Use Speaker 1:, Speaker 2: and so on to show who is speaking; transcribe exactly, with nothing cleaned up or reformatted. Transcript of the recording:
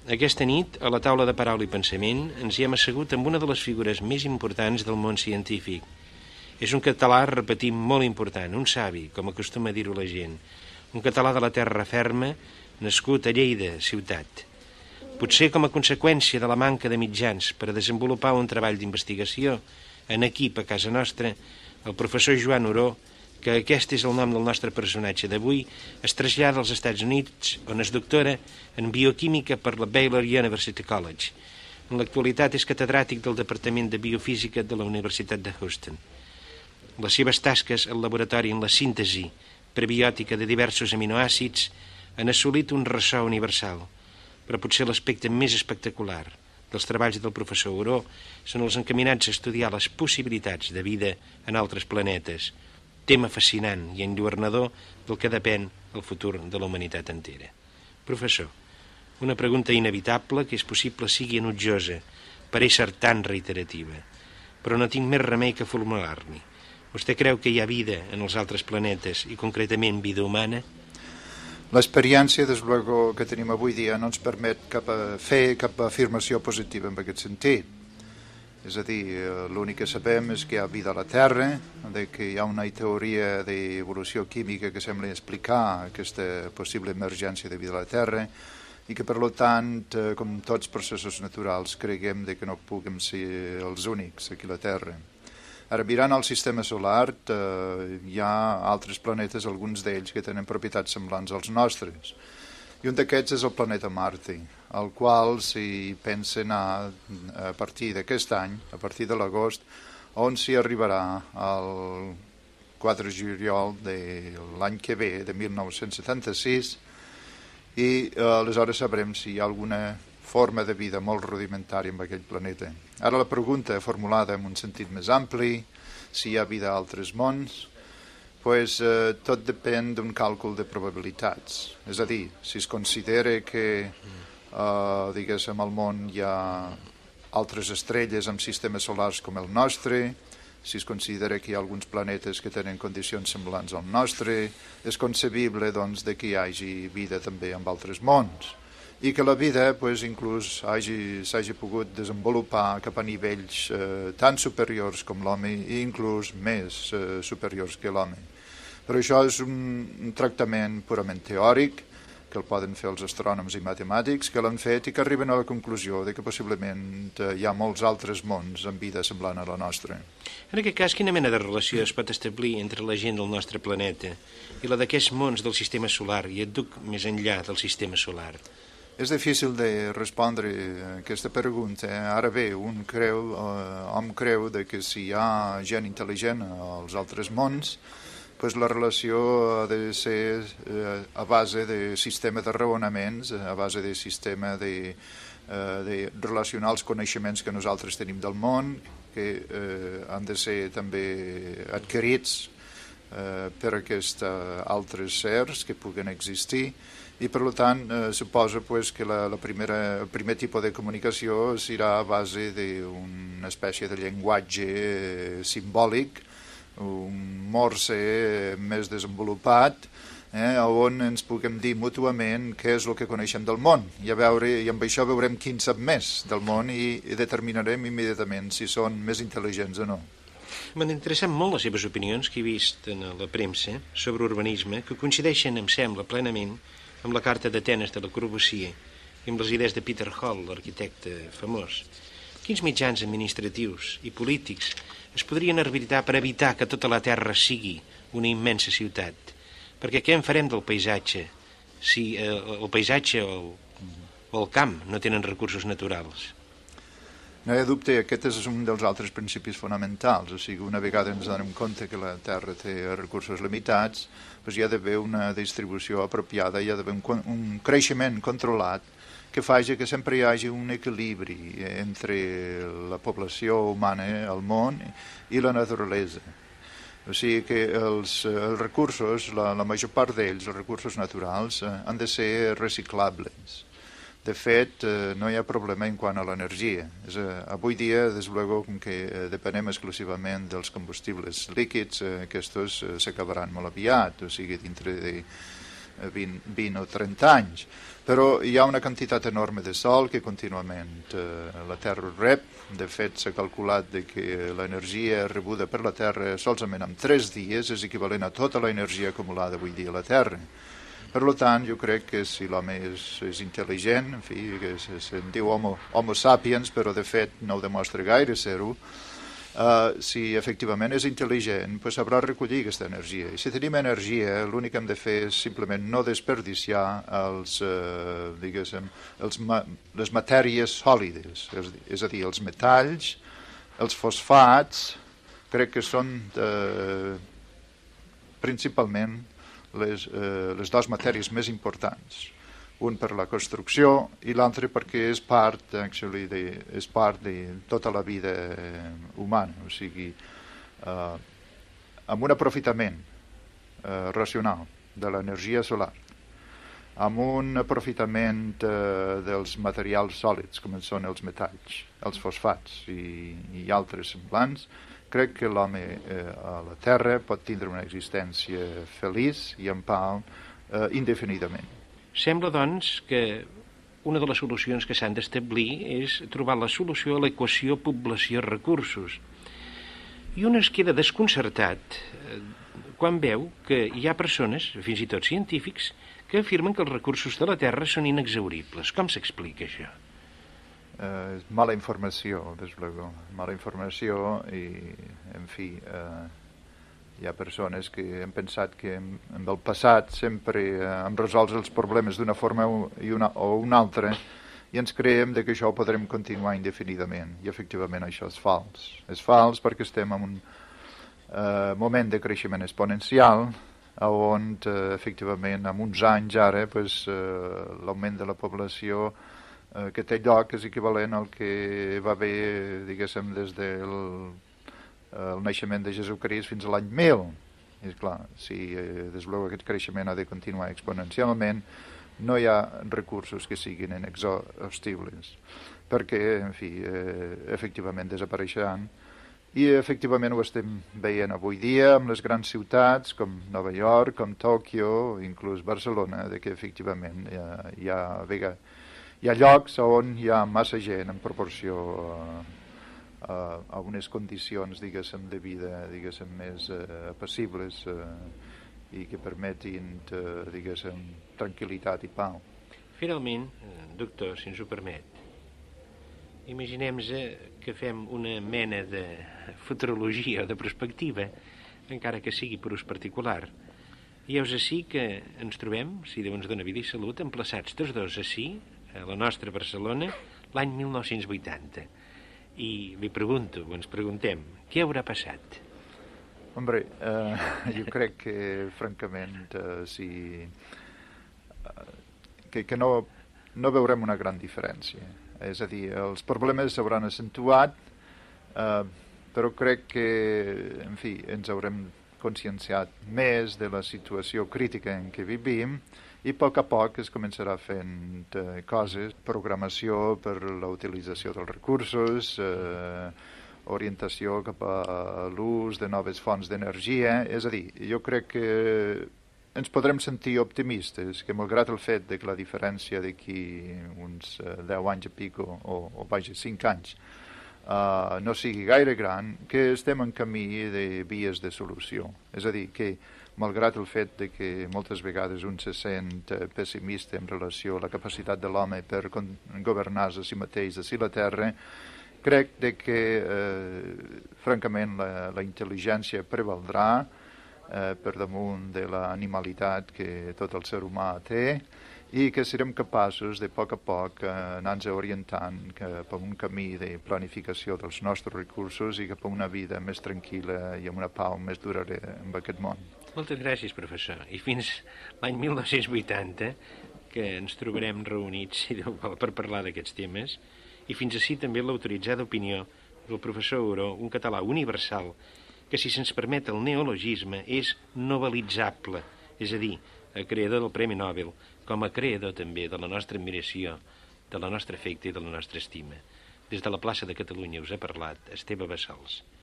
Speaker 1: Aquesta nit, a la taula de paraula i pensament, ens hi hem assegut amb una de les figures més importants del món científic. És un català, repetim, molt important, un savi, com acostuma a dir-ho la gent. Un català de la terra ferma, nascut a Lleida, ciutat. Potser com a conseqüència de la manca de mitjans per a desenvolupar un treball d'investigació en equip a casa nostra, el professor Joan Oró, que aquest és el nom del nostre personatge d'avui, es trasllada als Estats Units, on es doctora en bioquímica per la Baylor University College. En l'actualitat és catedràtic del Departament de Biofísica de la Universitat de Houston. Les seves tasques al laboratori en la síntesi prebiòtica de diversos aminoàcids han assolit un ressò universal, però potser l'aspecte més espectacular dels treballs del professor Oró són els encaminats a estudiar les possibilitats de vida en altres planetes, tema fascinant i enlluernador del que depèn el futur de la humanitat entera. Professor, una pregunta inevitable que és possible sigui enutjosa per ésser tan reiterativa, però no tinc més remei que formular-n'hi. Vostè creu que hi ha vida en els altres planetes i concretament vida humana?
Speaker 2: L'experiència, des luego, que tenim avui dia no ens permet cap a fer cap afirmació positiva en aquest sentit. És a dir, l'únic que sabem és que hi ha vida a la Terra, de que hi ha una teoria d'evolució química que sembla explicar aquesta possible emergència de vida a la Terra i que, per tant, com tots processos naturals, creguem que no puguem ser els únics aquí a la Terra. Ara, mirant el sistema solar, eh, hi ha altres planetes, alguns d'ells que tenen propietats semblants als nostres. I un d'aquests és el planeta Marte, al qual s'hi pensa anar a partir d'aquest any, a partir de l'agost, on s'hi arribarà el quatre de juliol de l'any que ve, de mil nou-cents setanta-sis, i eh, aleshores sabrem si hi ha alguna forma de vida molt rudimentària en aquell planeta. Ara la pregunta formulada en un sentit més ampli, si hi ha vida a altres mons, pues, eh, tot depèn d'un càlcul de probabilitats. És a dir, si es considera que eh, diguéssim, al món hi ha altres estrelles amb sistemes solars com el nostre, si es considera que hi ha alguns planetes que tenen condicions semblants al nostre, és concebible doncs, de que hi hagi vida també en altres mons i que la vida pues, inclús s'hagi pogut desenvolupar cap a nivells eh, tan superiors com l'home i inclús més eh, superiors que l'home. Però això és un, un tractament purament teòric que el poden fer els astrònoms i matemàtics, que l'han fet i que arriben a la conclusió de que possiblement eh, hi ha molts altres mons amb vida semblant a la nostra.
Speaker 1: En aquest cas, quina mena de relació es pot establir entre la gent del nostre planeta i la d'aquests mons del sistema solar, i et duc més enllà del sistema solar?
Speaker 2: És difícil de respondre a aquesta pregunta. Ara bé, un creu, eh, hom creu de que si hi ha gent intel·ligent als altres mons, pues la relació ha de ser eh, a base de sistema de raonaments, a base de sistema de, eh, de relacionar els coneixements que nosaltres tenim del món, que eh, han de ser també adquirits eh, per aquests altres sers que puguen existir, i per tant eh, suposa pues, que la, la primera, el primer tipus de comunicació serà a base d'una espècie de llenguatge eh, simbòlic, un morse més desenvolupat, eh, on ens puguem dir mútuament què és el que coneixem del món, i, a veure, i amb això veurem qui en sap més del món i, i determinarem immediatament si són més intel·ligents o no.
Speaker 1: M'han interessat molt les seves opinions que he vist en la premsa sobre urbanisme, que coincideixen, em sembla, plenament amb la carta d'Atenes de la Corbusier i amb les idees de Peter Hall, l'arquitecte famós. Quins mitjans administratius i polítics es podrien arbitrar per evitar que tota la Terra sigui una immensa ciutat? Perquè què en farem del paisatge si eh, el paisatge o el, o el camp no tenen recursos naturals?
Speaker 2: No hi ha dubte, aquest és un dels altres principis fonamentals, o sigui, una vegada ens donem compte que la Terra té recursos limitats, doncs hi ha d'haver una distribució apropiada, hi ha d'haver un, un creixement controlat que faci que sempre hi hagi un equilibri entre la població humana al món i la naturalesa. O sigui que els, els recursos, la, la major part d'ells, els recursos naturals, eh, han de ser reciclables. De fet, eh, no hi ha problema en quant a l'energia. Eh, avui dia, des luego, com que eh, depenem exclusivament dels combustibles líquids, eh, aquests eh, s'acabaran molt aviat, o sigui, dintre de vint, vint o trenta anys, però hi ha una quantitat enorme de sol que contínuament eh, la Terra rep. De fet, s'ha calculat de que l'energia rebuda per la Terra solament en tres dies és equivalent a tota la energia acumulada avui dia a la Terra. Per tant, jo crec que si l'home és, és intel·ligent, en fi, que se'n diu homo, homo sapiens, però de fet no ho demostra gaire ser-ho, Uh, si efectivament és intel·ligent, pues sabrà recollir aquesta energia. I si tenim energia, l'únic que hem de fer és simplement no desperdiciar els, uh, diguéssim, els ma les matèries sòlides, és, és a dir, els metalls, els fosfats, crec que són uh, principalment les, uh, les dues matèries més importants. Un per la construcció i l'altre perquè és part, actually, de, és part de tota la vida humana, o sigui, eh, amb un aprofitament eh, racional de l'energia solar, amb un aprofitament eh, dels materials sòlids, com són els metalls, els fosfats i, i altres semblants, crec que l'home eh, a la Terra pot tindre una existència feliç i en pau eh, indefinidament.
Speaker 1: Sembla, doncs, que una de les solucions que s'han d'establir és trobar la solució a l'equació població-recursos. I un es queda desconcertat eh, quan veu que hi ha persones, fins i tot científics, que afirmen que els recursos de la Terra són inexhauribles. Com s'explica això?
Speaker 2: Eh, mala informació, des luego. Mala informació i, en fi... Eh... Hi ha persones que han pensat que en, en el passat sempre eh, hem resolt els problemes d'una forma i una, o una altra i ens creiem de que això ho podrem continuar indefinidament. I efectivament això és fals. És fals perquè estem en un eh, moment de creixement exponencial on eh, efectivament en uns anys ara pues, eh, l'augment de la població eh, que té lloc és equivalent al que va haver, diguéssim, des del el naixement de Jesucrist fins a l'any mil. I clar, si eh, des de aquest creixement ha de continuar exponencialment, no hi ha recursos que siguin inexhaustibles, perquè, en fi, eh, efectivament desapareixeran. I efectivament ho estem veient avui dia amb les grans ciutats com Nova York, com Tòquio, inclús Barcelona, de que efectivament hi ha, hi ha, hi ha llocs on hi ha massa gent en proporció a Uh, a unes condicions, diguéssim, de vida, diguéssim, més uh, passibles uh, i que permetin, uh, diguéssim, tranquil·litat i pau.
Speaker 1: Finalment, doctor, si ens ho permet, imaginem-nos que fem una mena de futurologia o de perspectiva, encara que sigui per ús particular. I heus així que ens trobem, si Déu ens dona vida i salut, emplaçats tots dos així, a la nostra Barcelona, l'any mil nou-cents vuitanta. I li pregunto, o ens preguntem, què haurà passat?
Speaker 2: Hombre, eh, jo crec que, francament, eh, si, eh, que, que no, no veurem una gran diferència. És a dir, els problemes s'hauran accentuat, eh, però crec que, en fi, ens haurem conscienciat més de la situació crítica en què vivim i a poc a poc es començarà fent eh, coses, programació per la utilització dels recursos, eh, orientació cap a l'ús de noves fonts d'energia. És a dir, jo crec que ens podrem sentir optimistes, que malgrat el fet de que la diferència d'aquí uns eh, deu anys a pico, o, o vaja, cinc anys, Uh, no sigui gaire gran, que estem en camí de vies de solució. És a dir, que malgrat el fet de que moltes vegades un se sent uh, pessimista en relació a la capacitat de l'home per governar-se a si mateix, a si la Terra, crec de que, uh, francament, la, la intel·ligència prevaldrà uh, per damunt de l'animalitat que tot el ser humà té, i que serem capaços de a poc a poc eh, anar-nos orientant cap a un camí de planificació dels nostres recursos i cap a una vida més tranquil·la i amb una pau més duradora en aquest món.
Speaker 1: Moltes gràcies, professor. I fins l'any mil nou-cents vuitanta, que ens trobarem reunits, si Déu vol, per parlar d'aquests temes, i fins així també l'autoritzada opinió del professor Auró, un català universal, que, si se'ns permet el neologisme, és novelitzable, és a dir, el creador del Premi Nobel, com a creador també de la nostra admiració, de la nostra afecte i de la nostra estima. Des de la plaça de Catalunya us ha parlat Esteve Bassols.